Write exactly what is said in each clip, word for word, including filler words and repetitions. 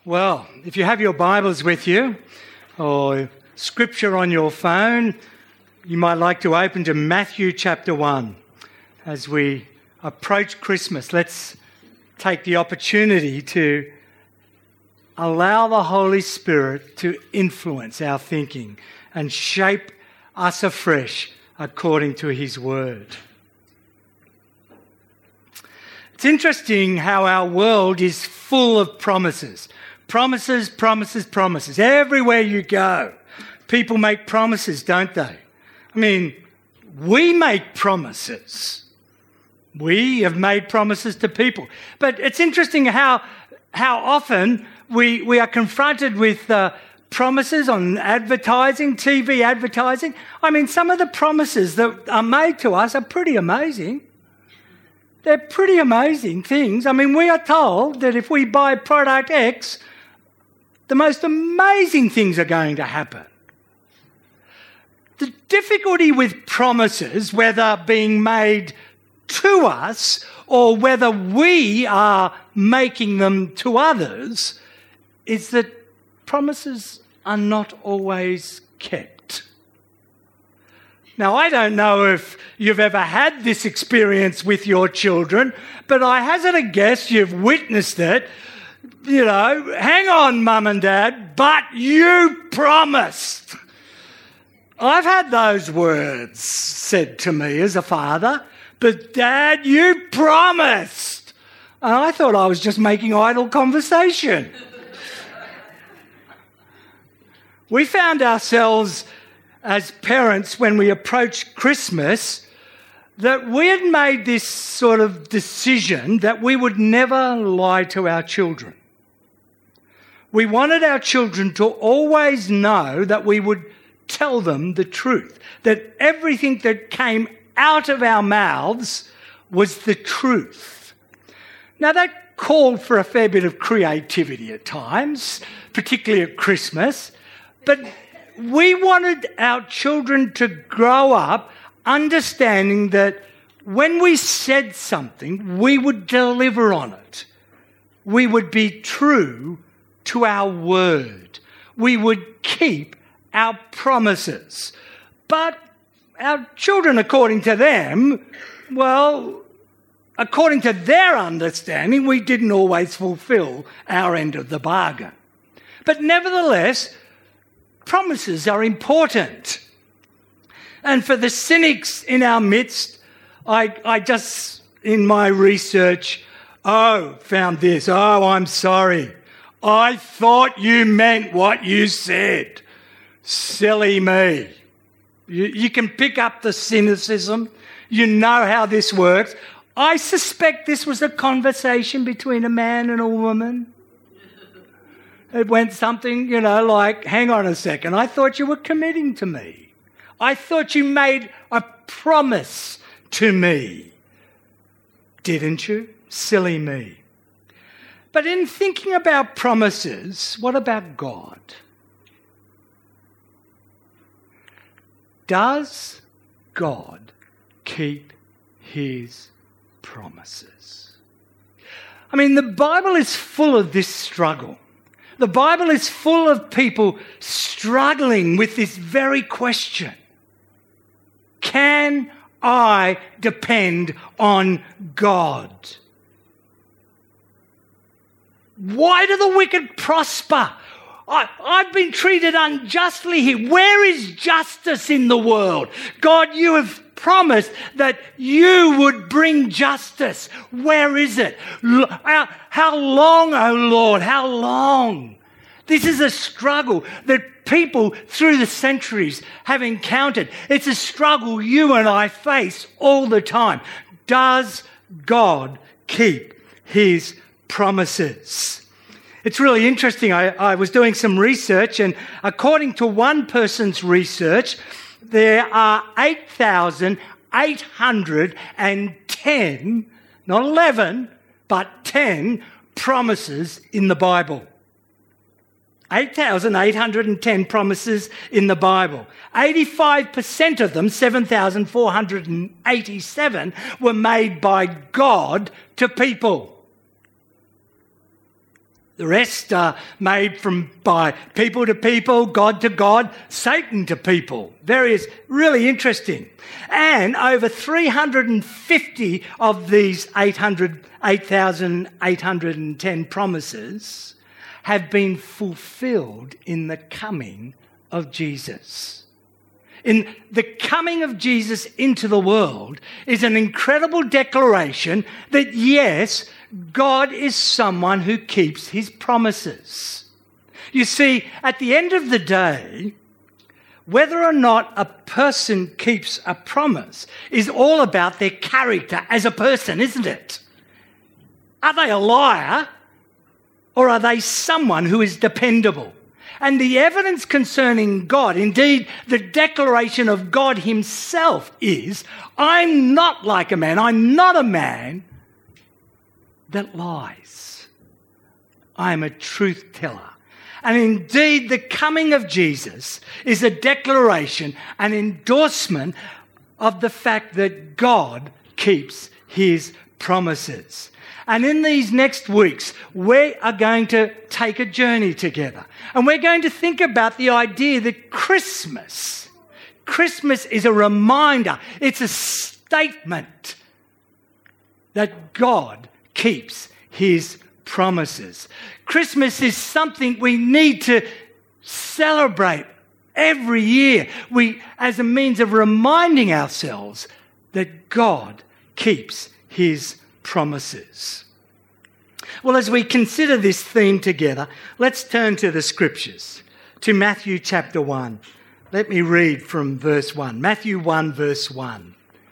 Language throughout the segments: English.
Well, if you have your Bibles with you or scripture on your phone, you might like to open to Matthew chapter one. As we approach Christmas, let's take the opportunity to allow the Holy Spirit to influence our thinking and shape us afresh according to His Word. It's interesting how our world is full of promises. Promises, promises, promises. Everywhere you go, people make promises, don't they? I mean, we make promises. We have made promises to people. But it's interesting how how often we, we are confronted with uh, promises on advertising, T V advertising. I mean, some of the promises that are made to us are pretty amazing. They're pretty amazing things. I mean, we are told that if we buy product X, the most amazing things are going to happen. The difficulty with promises, whether being made to us or whether we are making them to others, is that promises are not always kept. Now, I don't know if you've ever had this experience with your children, but I hazard a guess you've witnessed it. You know, hang on, Mum and Dad, but you promised. I've had those words said to me as a father, but Dad, you promised. And I thought I was just making idle conversation. We found ourselves as parents when we approached Christmas that we had made this sort of decision that we would never lie to our children. We wanted our children to always know that we would tell them the truth, that everything that came out of our mouths was the truth. Now, that called for a fair bit of creativity at times, particularly at Christmas, but we wanted our children to grow up understanding that when we said something, we would deliver on it. We would be true to our word. We would keep our promises. But our children, according to them, well, according to their understanding, we didn't always fulfill our end of the bargain. But nevertheless, promises are important. And for the cynics in our midst, I, I just, in my research, oh, found this. Oh, I'm sorry. I thought you meant what you said. Silly me. You, you can pick up the cynicism. You know how this works. I suspect this was a conversation between a man and a woman. It went something, you know, like, hang on a second, I thought you were committing to me. I thought you made a promise to me. Didn't you? Silly me. But in thinking about promises, what about God? Does God keep His promises? I mean, the Bible is full of this struggle. The Bible is full of people struggling with this very question. Can I depend on God? Why do the wicked prosper? I, I've been treated unjustly here. Where is justice in the world? God, you have promised that you would bring justice. Where is it? How, how long, oh Lord, how long? This is a struggle that people through the centuries have encountered. It's a struggle you and I face all the time. Does God keep His promises? It's really interesting. I, I was doing some research, and according to one person's research, there are eight thousand eight hundred ten, not eleven, but ten promises in the Bible. eight thousand eight hundred ten promises in the Bible. eighty-five percent of them, seven thousand four hundred eighty-seven, were made by God to people. The rest are made from by people to people, God to God, Satan to people. Various, really interesting. And over three hundred fifty of these eight thousand eight hundred ten promises have been fulfilled in the coming of Jesus. In the coming of Jesus into the world is an incredible declaration that, yes, God is someone who keeps his promises. You see, at the end of the day, whether or not a person keeps a promise is all about their character as a person, isn't it? Are they a liar or are they someone who is dependable? And the evidence concerning God, indeed the declaration of God himself is, I'm not like a man, I'm not a man that lies. I am a truth teller. And indeed the coming of Jesus is a declaration, an endorsement of the fact that God keeps his promises. And in these next weeks, we are going to take a journey together. And we're going to think about the idea that Christmas, Christmas is a reminder, it's a statement that God keeps his promises. Christmas is something we need to celebrate every year, we, as a means of reminding ourselves that God keeps his promises. Well, as we consider this theme together, let's turn to the scriptures, to Matthew chapter one. Let me read from verse one. Matthew one, verse one.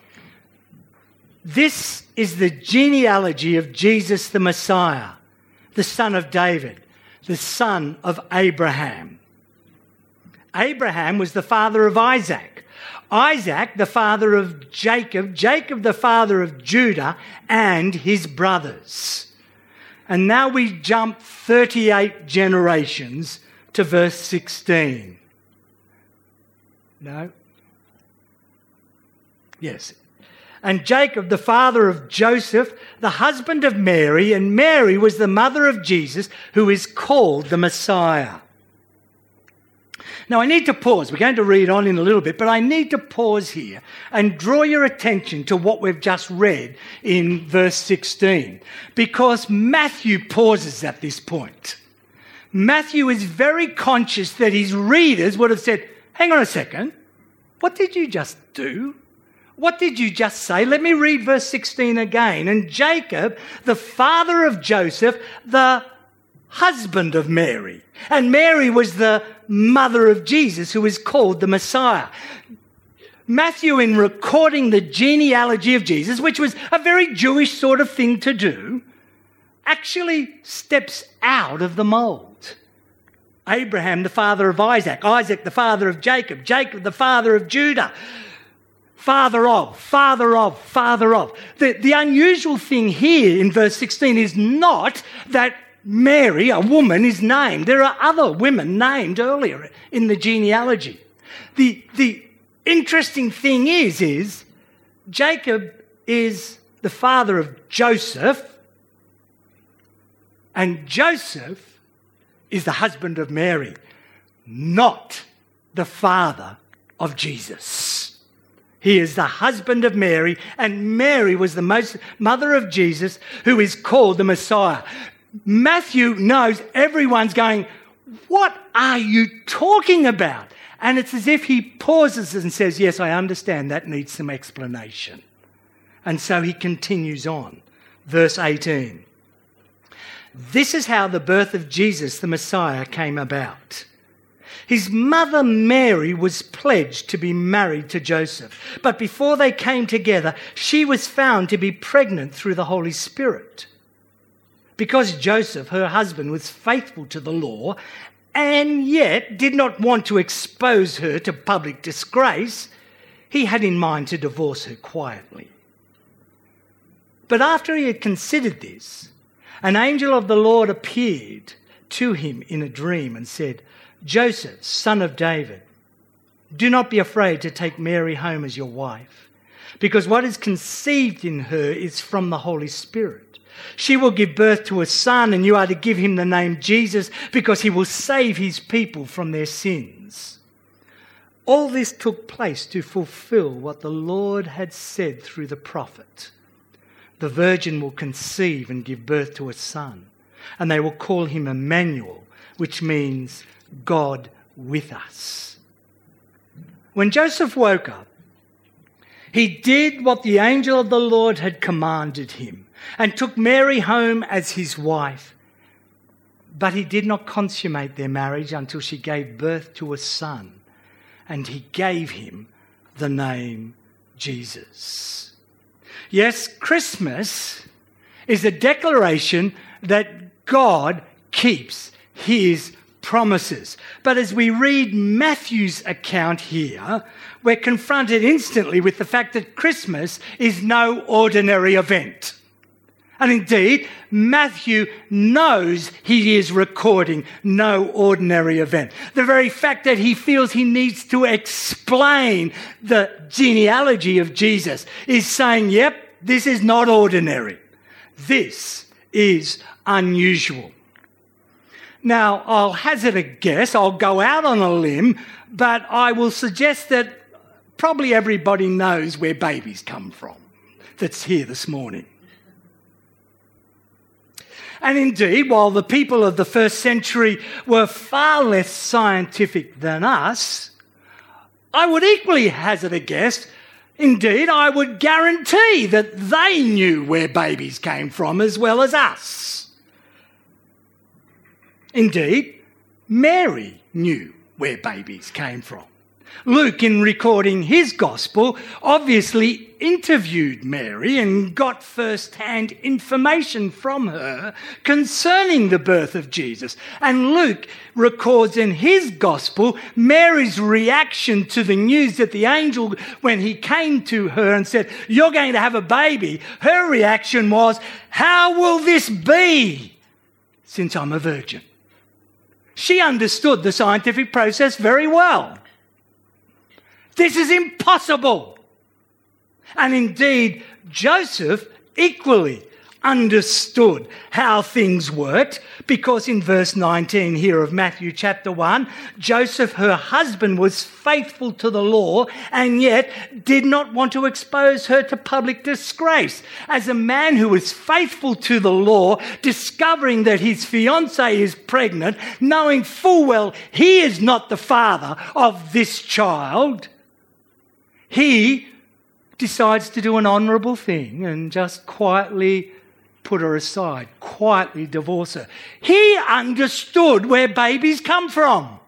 This is the genealogy of Jesus the Messiah, the son of David, the son of Abraham. Abraham was the father of Isaac. Isaac, the father of Jacob. Jacob, the father of Judah and his brothers. And now we jump thirty-eight generations to verse sixteen. No? Yes. And Jacob, the father of Joseph, the husband of Mary, and Mary was the mother of Jesus, who is called the Messiah. Now, I need to pause. We're going to read on in a little bit, but I need to pause here and draw your attention to what we've just read in verse sixteen, because Matthew pauses at this point. Matthew is very conscious that his readers would have said, hang on a second, what did you just do? What did you just say? Let me read verse sixteen again. And Jacob, the father of Joseph, the husband of Mary. And Mary was the mother of Jesus, who is called the Messiah. Matthew, in recording the genealogy of Jesus, which was a very Jewish sort of thing to do, actually steps out of the mould. Abraham, the father of Isaac. Isaac, the father of Jacob. Jacob, the father of Judah. Father of, father of, father of. The, the unusual thing here in verse sixteen is not that Mary, a woman, is named. There are other women named earlier in the genealogy. The, the interesting thing is, is Jacob is the father of Joseph, and Joseph is the husband of Mary, not the father of Jesus. He is the husband of Mary, and Mary was the most mother of Jesus, who is called the Messiah. Matthew knows everyone's going, what are you talking about? And it's as if he pauses and says, yes, I understand that needs some explanation. And so he continues on. Verse eighteen. This is how the birth of Jesus, the Messiah, came about. His mother Mary was pledged to be married to Joseph. But before they came together, she was found to be pregnant through the Holy Spirit. Because Joseph, her husband, was faithful to the law and yet did not want to expose her to public disgrace, he had in mind to divorce her quietly. But after he had considered this, an angel of the Lord appeared to him in a dream and said, Joseph, son of David, do not be afraid to take Mary home as your wife, because what is conceived in her is from the Holy Spirit. She will give birth to a son, and you are to give him the name Jesus, because he will save his people from their sins. All this took place to fulfill what the Lord had said through the prophet. The virgin will conceive and give birth to a son, and they will call him Emmanuel, which means God with us. When Joseph woke up, he did what the angel of the Lord had commanded him and took Mary home as his wife. But he did not consummate their marriage until she gave birth to a son, and he gave him the name Jesus. Yes, Christmas is a declaration that God keeps his promises. But as we read Matthew's account here, we're confronted instantly with the fact that Christmas is no ordinary event. And indeed, Matthew knows he is recording no ordinary event. The very fact that he feels he needs to explain the genealogy of Jesus is saying, yep, this is not ordinary. This is unusual. Now, I'll hazard a guess, I'll go out on a limb, but I will suggest that probably everybody knows where babies come from that's here this morning. And indeed, while the people of the first century were far less scientific than us, I would equally hazard a guess, indeed, I would guarantee that they knew where babies came from as well as us. Indeed, Mary knew where babies came from. Luke, in recording his gospel, obviously interviewed Mary and got first-hand information from her concerning the birth of Jesus. And Luke records in his gospel Mary's reaction to the news that the angel, when he came to her and said, "You're going to have a baby," her reaction was, "How will this be, since I'm a virgin?" She understood the scientific process very well. This is impossible. And indeed, Joseph equally understood how things worked, because in verse nineteen here of Matthew chapter one, Joseph, her husband, was faithful to the law and yet did not want to expose her to public disgrace. As a man who is faithful to the law, discovering that his fiancée is pregnant, knowing full well he is not the father of this child, he decides to do an honourable thing and just quietly put her aside, quietly divorce her. He understood where babies come from.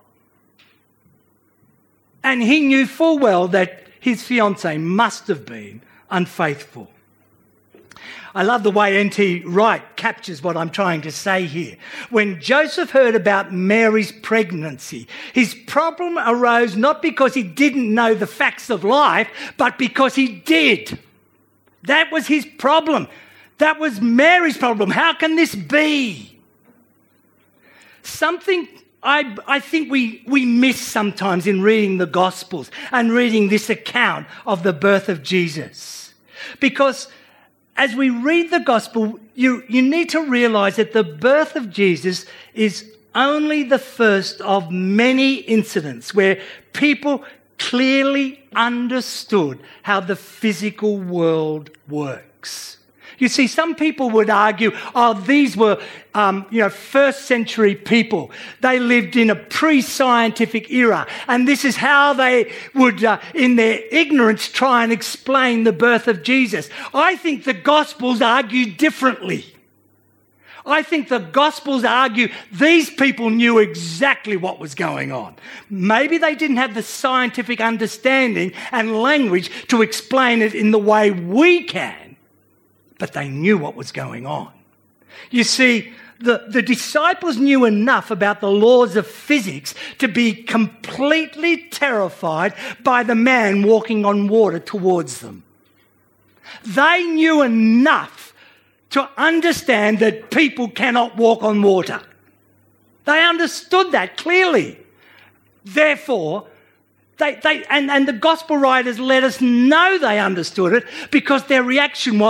And he knew full well that his fiancée must have been unfaithful. I love the way N T Wright captures what I'm trying to say here. When Joseph heard about Mary's pregnancy, his problem arose not because he didn't know the facts of life, but because he did. That was his problem. That was Mary's problem. How can this be? Something I, I think we, we miss sometimes in reading the Gospels and reading this account of the birth of Jesus. Because as we read the Gospel, you, you need to realise that the birth of Jesus is only the first of many incidents where people clearly understood how the physical world works. You see, some people would argue, oh, these were, um, you know, first century people. They lived in a pre-scientific era, and this is how they would, uh, in their ignorance, try and explain the birth of Jesus. I think the Gospels argue differently. I think the Gospels argue these people knew exactly what was going on. Maybe they didn't have the scientific understanding and language to explain it in the way we can, but they knew what was going on. You see, the, the disciples knew enough about the laws of physics to be completely terrified by the man walking on water towards them. They knew enough to understand that people cannot walk on water. They understood that clearly. Therefore, They, they, and, and the gospel writers let us know they understood it, because their reaction was,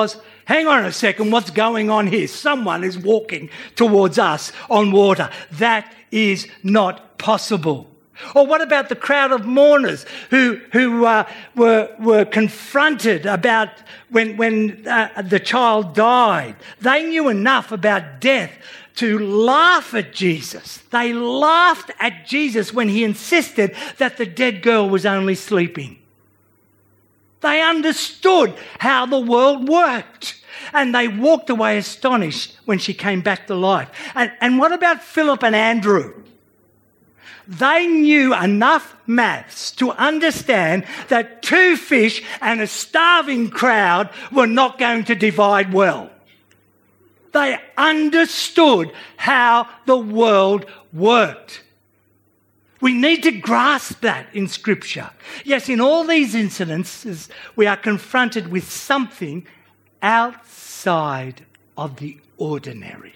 Hang on a second, what's going on here? Someone is walking towards us on water. That is not possible. Or what about the crowd of mourners who who uh, were were confronted about when when uh, the child died? They knew enough about death to laugh at Jesus. They laughed at Jesus when he insisted that the dead girl was only sleeping. They understood how the world worked. And they walked away astonished when she came back to life. And, and what about Philip and Andrew? They knew enough maths to understand that two fish and a starving crowd were not going to divide well. They understood how the world worked. We need to grasp that in Scripture. Yes, in all these incidences, we are confronted with something outside of the ordinary.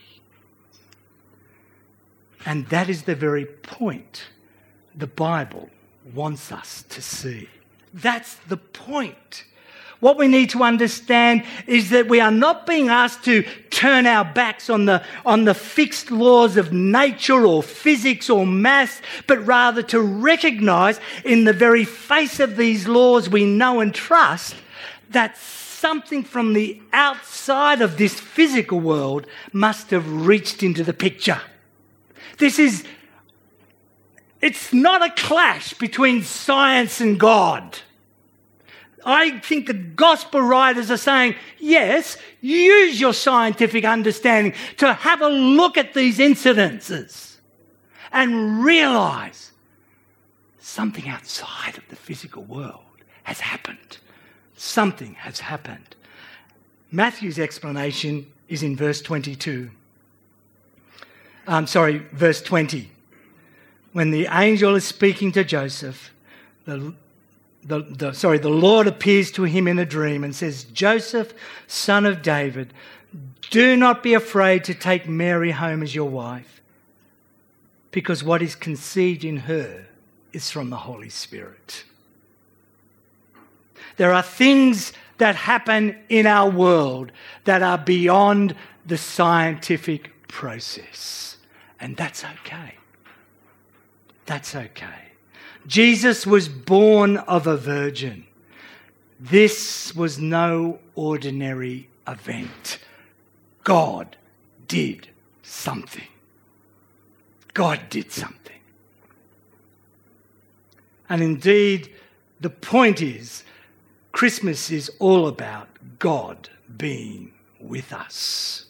And that is the very point the Bible wants us to see. That's the point. What we need to understand is that we are not being asked to turn our backs on the, on the fixed laws of nature or physics or maths, but rather to recognise in the very face of these laws we know and trust that something from the outside of this physical world must have reached into the picture. This is, it's not a clash between science and God. I think the gospel writers are saying, yes, use your scientific understanding to have a look at these incidences and realise something outside of the physical world has happened. Something has happened. Matthew's explanation is in verse twenty-two. I'm sorry, verse twenty. When the angel is speaking to Joseph, the, the, the, sorry, the Lord appears to him in a dream and says, Joseph, son of David, do not be afraid to take Mary home as your wife, because what is conceived in her is from the Holy Spirit. There are things that happen in our world that are beyond the scientific process. And that's okay. That's okay. Jesus was born of a virgin. This was no ordinary event. God did something. God did something. And indeed, the point is, Christmas is all about God being with us.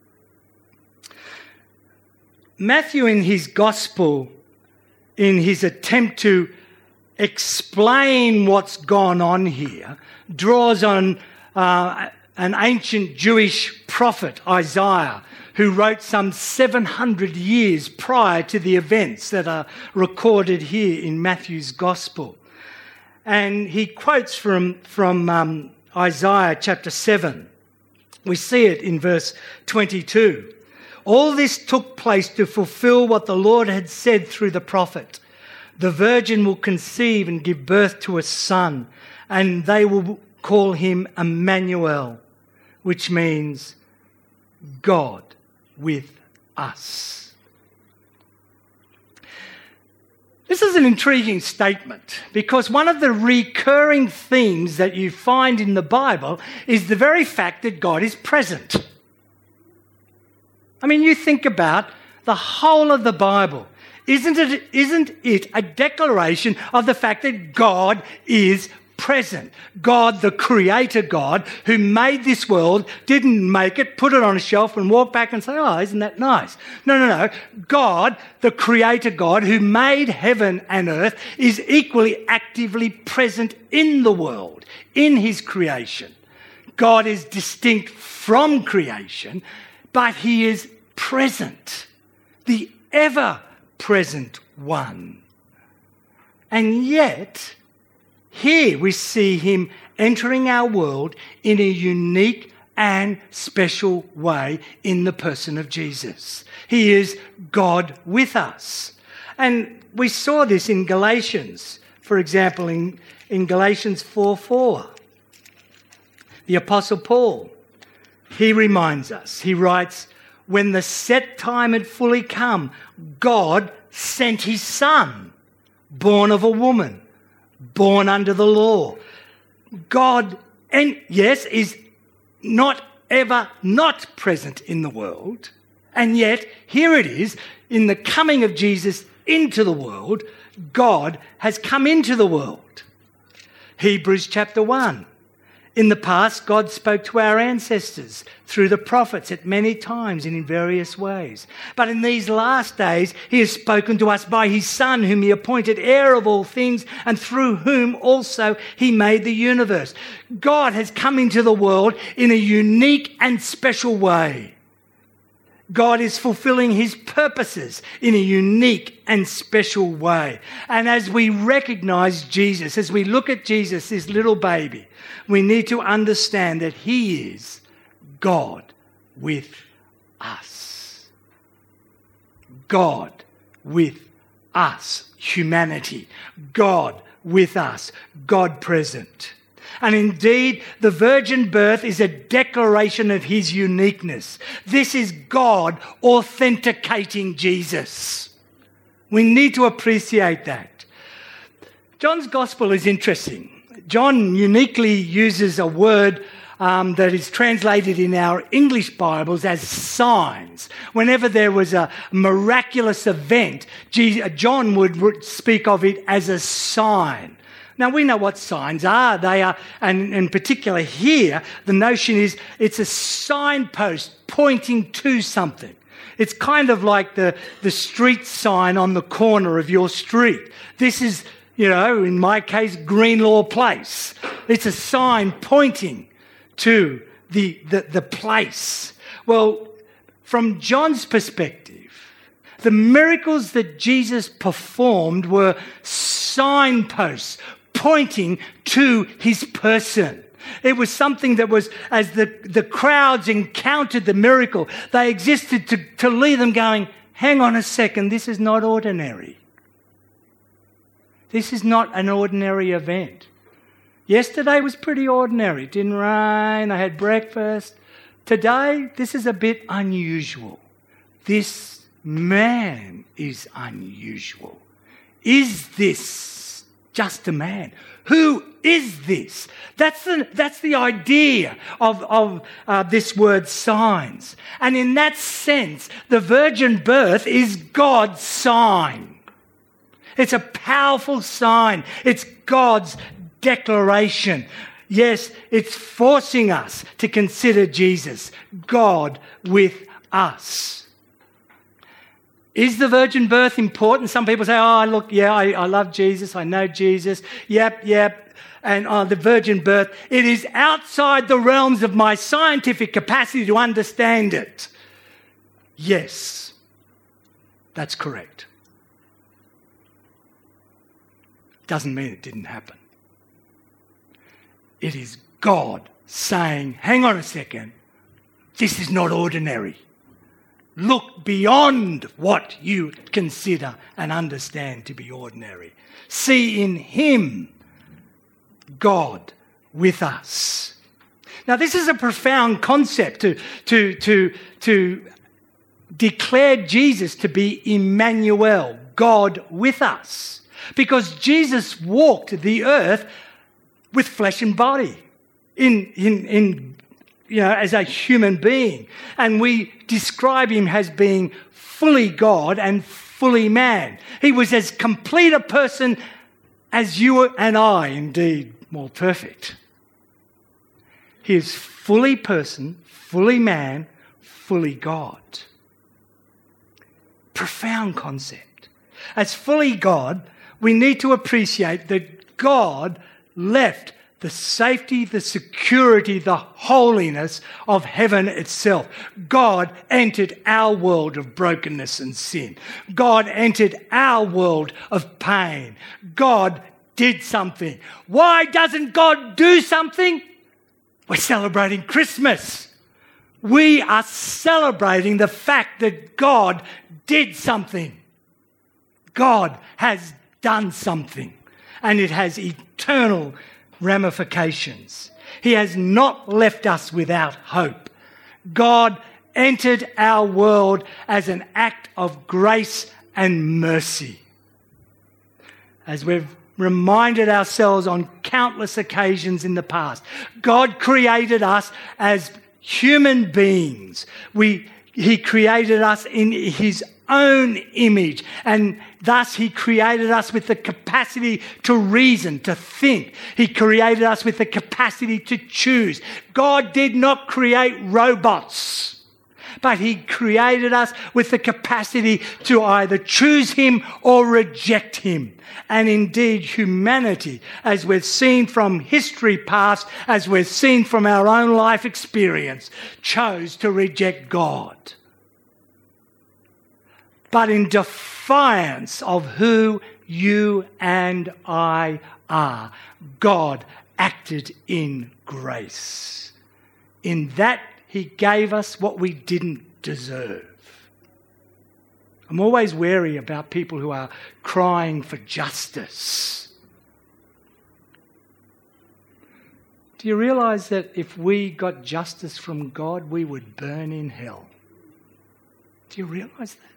Matthew, in his gospel, in his attempt to explain what's gone on here, draws on uh, an ancient Jewish prophet, Isaiah, who wrote some seven hundred years prior to the events that are recorded here in Matthew's gospel. And he quotes from, from um, Isaiah chapter seven. We see it in verse twenty-two. All this took place to fulfill what the Lord had said through the prophet. The virgin will conceive and give birth to a son, and they will call him Emmanuel, which means God with us. This is an intriguing statement because one of the recurring themes that you find in the Bible is the very fact that God is present. I mean, you think about the whole of the Bible. Isn't it, isn't it a declaration of the fact that God is present? God, the creator God, who made this world, didn't make it, put it on a shelf and walk back and say, oh, isn't that nice? No, no, no. God, the creator God, who made heaven and earth, is equally actively present in the world, in his creation. God is distinct from creation, but he is present, the ever-present one. And yet, here we see him entering our world in a unique and special way in the person of Jesus. He is God with us. And we saw this in Galatians, for example, in, in Galatians four four. The Apostle Paul he reminds us, he writes, when the set time had fully come, God sent his Son, born of a woman, born under the law. God, and yes, is not ever not present in the world. And yet, here it is, in the coming of Jesus into the world, God has come into the world. Hebrews chapter one. In the past, God spoke to our ancestors through the prophets at many times and in various ways. But in these last days, he has spoken to us by his Son, whom he appointed heir of all things, and through whom also he made the universe. God has come into the world in a unique and special way. God is fulfilling his purposes in a unique and special way. And as we recognize Jesus, as we look at Jesus, this little baby, we need to understand that he is God with us. God with us, humanity. God with us, God present. And indeed, the virgin birth is a declaration of his uniqueness. This is God authenticating Jesus. We need to appreciate that. John's gospel is interesting. John uniquely uses a word um, that is translated in our English Bibles as signs. Whenever there was a miraculous event, John would speak of it as a sign. Now, we know what signs are. They are, and in particular here, the notion is it's a signpost pointing to something. It's kind of like the, the street sign on the corner of your street. This is, you know, in my case, Greenlaw Place. It's a sign pointing to the, the, the place. Well, from John's perspective, the miracles that Jesus performed were signposts pointing to his person. It was something that was, as the, the crowds encountered the miracle, they existed to, to leave them going, hang on a second, this is not ordinary. This is not an ordinary event. Yesterday was pretty ordinary. It didn't rain, I had breakfast. Today, this is a bit unusual. This man is unusual. Is this just a man? Who is this? That's the, that's the idea of, of uh, this word signs. And in that sense, the virgin birth is God's sign. It's a powerful sign. It's God's declaration. Yes, it's forcing us to consider Jesus, God with us. Is the virgin birth important? Some people say, oh, look, yeah, I, I love Jesus. I know Jesus. Yep, yep. And oh, the virgin birth, it is outside the realms of my scientific capacity to understand it. Yes, that's correct. Doesn't mean it didn't happen. It is God saying, hang on a second, this is not ordinary. Look beyond what you consider and understand to be ordinary. See in him God with us. Now, this is a profound concept to, to, to, to declare Jesus to be Emmanuel, God with us. Because Jesus walked the earth with flesh and body, in, in, in, you know, as a human being. And we describe him as being fully God and fully man. He was as complete a person as you and I, indeed, more perfect. He is fully person, fully man, fully God. Profound concept. As fully God, we need to appreciate that God left the safety, the security, the holiness of heaven itself. God entered our world of brokenness and sin. God entered our world of pain. God did something. Why doesn't God do something? We're celebrating Christmas. We are celebrating the fact that God did something. God has done something, and it has eternal ramifications. He has not left us without hope. God entered our world as an act of grace and mercy. As we've reminded ourselves on countless occasions in the past, God created us as human beings. We, He created us in His own image, and thus He created us with the capacity to reason, to think. He created us with the capacity to choose. God did not create robots, but He created us with the capacity to either choose Him or reject Him. And indeed, humanity, as we've seen from history past, as we've seen from our own life experience, chose to reject God. But in defiance of who you and I are, God acted in grace. In that He gave us what we didn't deserve. I'm always wary about people who are crying for justice. Do you realise that if we got justice from God, we would burn in hell? Do you realise that?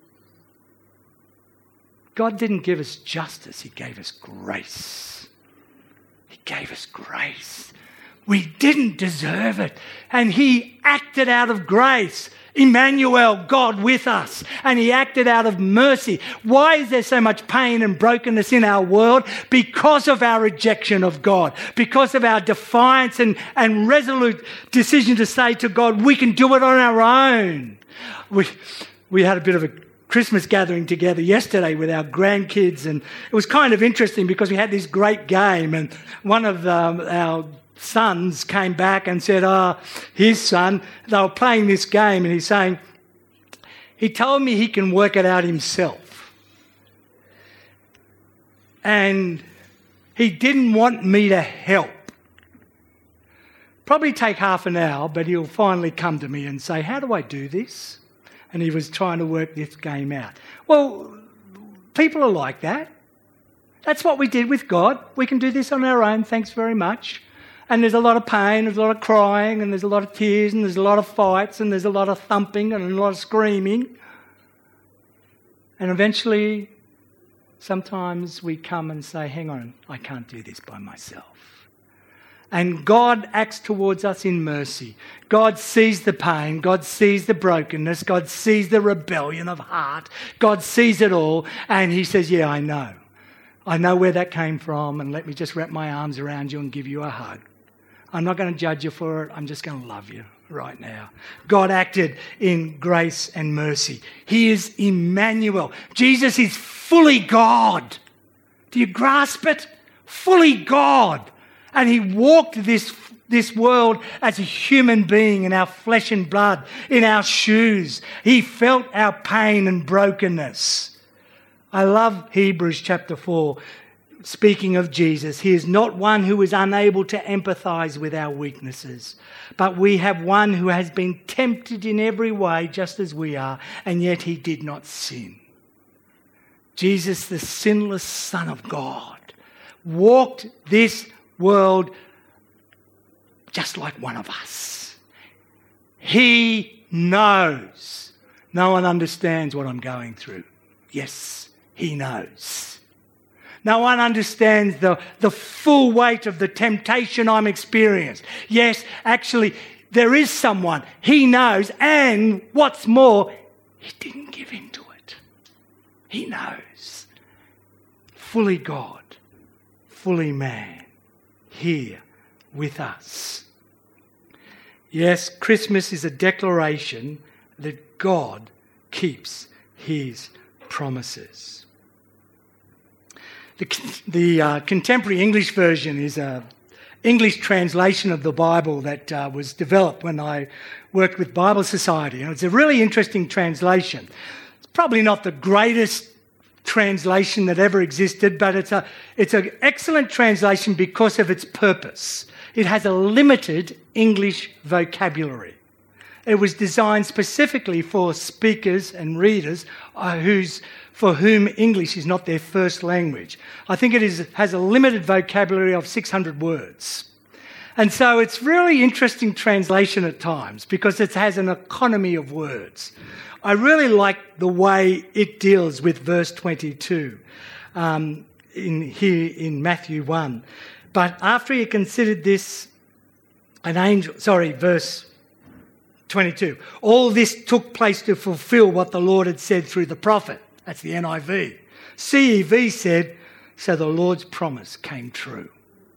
God didn't give us justice, He gave us grace. He gave us grace. We didn't deserve it, and He acted out of grace. Emmanuel, God with us, and He acted out of mercy. Why is there so much pain and brokenness in our world? Because of our rejection of God, because of our defiance and, and resolute decision to say to God, we can do it on our own. We, we had a bit of a Christmas gathering together yesterday with our grandkids, and it was kind of interesting because we had this great game, and one of um, our sons came back and said, oh, his son, they were playing this game, and he's saying, he told me he can work it out himself. And he didn't want me to help. Probably take half an hour, but he'll finally come to me and say, how do I do this? And he was trying to work this game out. Well, people are like that. That's what we did with God. We can do this on our own, thanks very much. And there's a lot of pain, there's a lot of crying, and there's a lot of tears, and there's a lot of fights, and there's a lot of thumping, and a lot of screaming. And eventually, sometimes we come and say, hang on, I can't do this by myself. And God acts towards us in mercy. God sees the pain. God sees the brokenness. God sees the rebellion of heart. God sees it all. And He says, yeah, I know. I know where that came from, and let me just wrap my arms around you and give you a hug. I'm not going to judge you for it. I'm just going to love you right now. God acted in grace and mercy. He is Emmanuel. Jesus is fully God. Do you grasp it? Fully God. And He walked this, this world as a human being in our flesh and blood, in our shoes. He felt our pain and brokenness. I love Hebrews chapter four. Speaking of Jesus, He is not one who is unable to empathise with our weaknesses, but we have one who has been tempted in every way just as we are, and yet He did not sin. Jesus, the sinless Son of God, walked this world just like one of us. He knows. No one understands what I'm going through. Yes, He knows. No one understands the, the full weight of the temptation I'm experiencing. Yes, actually, there is someone. He knows. And what's more, He didn't give in to it. He knows. Fully God, fully man, here with us. Yes, Christmas is a declaration that God keeps His promises. The, the uh, contemporary English version is a English translation of the Bible that uh, was developed when I worked with Bible Society. And it's a really interesting translation. It's probably not the greatest translation that ever existed, but it's a it's an excellent translation because of its purpose. It has a limited English vocabulary. It was designed specifically for speakers and readers uh, whose for whom English is not their first language. I think it is has a limited vocabulary of six hundred words. And so it's really interesting translation at times because it has an economy of words. I really like the way it deals with verse twenty-two um, in here in Matthew one. But after he considered this, an angel, sorry, verse twenty-two. All this took place to fulfill what the Lord had said through the prophet. That's the N I V. C E V said, so the Lord's promise came true.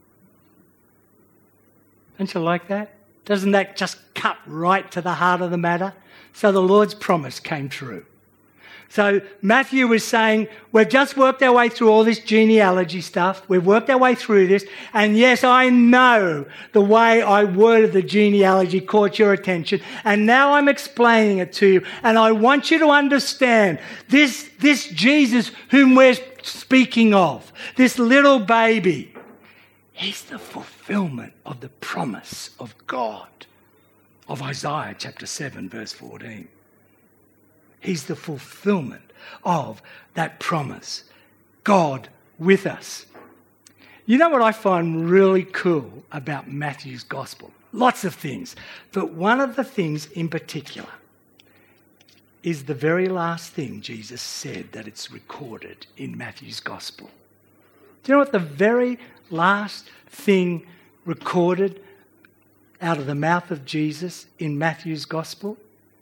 Don't you like that? Doesn't that just cut right to the heart of the matter? So the Lord's promise came true. So Matthew was saying, we've just worked our way through all this genealogy stuff. We've worked our way through this. And yes, I know the way I worded the genealogy caught your attention. And now I'm explaining it to you. And I want you to understand this, this Jesus whom we're speaking of, this little baby, he's the fulfillment of the promise of God, of Isaiah chapter seven, verse fourteen. He's the fulfillment of that promise. God with us. You know what I find really cool about Matthew's gospel? Lots of things. But one of the things in particular is the very last thing Jesus said that it's recorded in Matthew's gospel. Do you know what the very last thing recorded out of the mouth of Jesus in Matthew's gospel?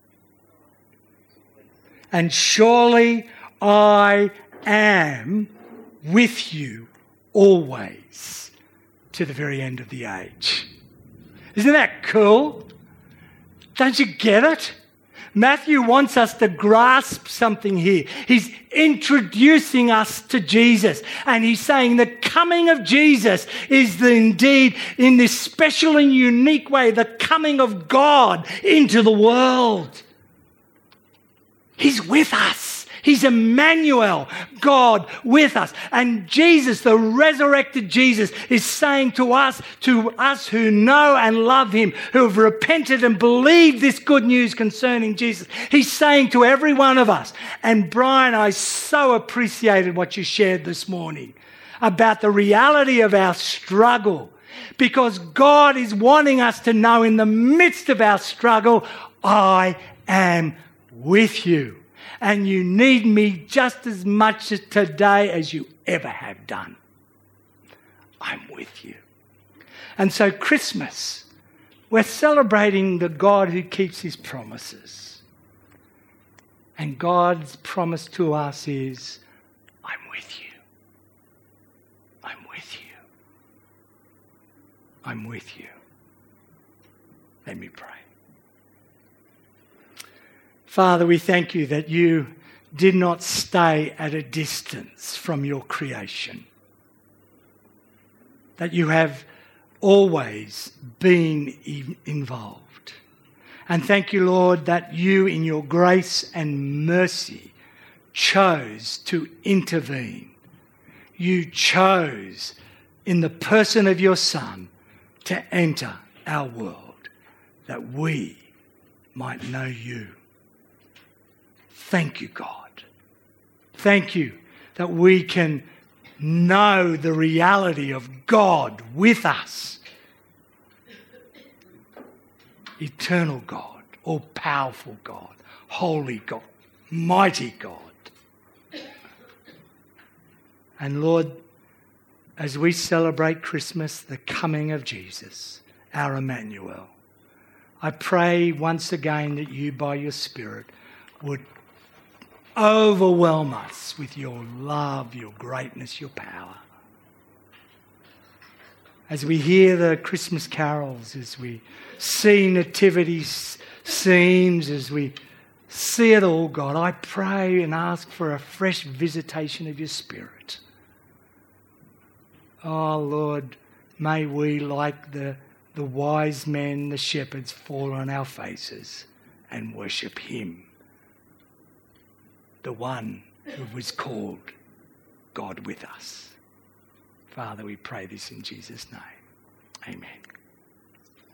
And surely I am with you always to the very end of the age. Isn't that cool? Don't you get it? Matthew wants us to grasp something here. He's introducing us to Jesus. And he's saying the coming of Jesus is the, indeed, in this special and unique way, the coming of God into the world. He's with us. He's Emmanuel, God with us. And Jesus, the resurrected Jesus, is saying to us, to us who know and love him, who have repented and believed this good news concerning Jesus, he's saying to every one of us, and Brian, I so appreciated what you shared this morning about the reality of our struggle, because God is wanting us to know in the midst of our struggle, I am with you. And you need me just as much today as you ever have done. I'm with you. And so Christmas, we're celebrating the God who keeps his promises. And God's promise to us is, I'm with you. I'm with you. I'm with you. Let me pray. Father, we thank you that you did not stay at a distance from your creation, that you have always been involved. And thank you, Lord, that you in your grace and mercy chose to intervene. You chose in the person of your Son to enter our world, that we might know you. Thank you, God. Thank you that we can know the reality of God with us. Eternal God, all-powerful God, holy God, mighty God. And Lord, as we celebrate Christmas, the coming of Jesus, our Emmanuel, I pray once again that you, by your Spirit, would overwhelm us with your love, your greatness, your power. As we hear the Christmas carols, as we see nativity scenes, as we see it all, God, I pray and ask for a fresh visitation of your Spirit. Oh, Lord, may we, like the, the wise men, the shepherds, fall on our faces and worship him, the one who was called God with us. Father, we pray this in Jesus' name. Amen.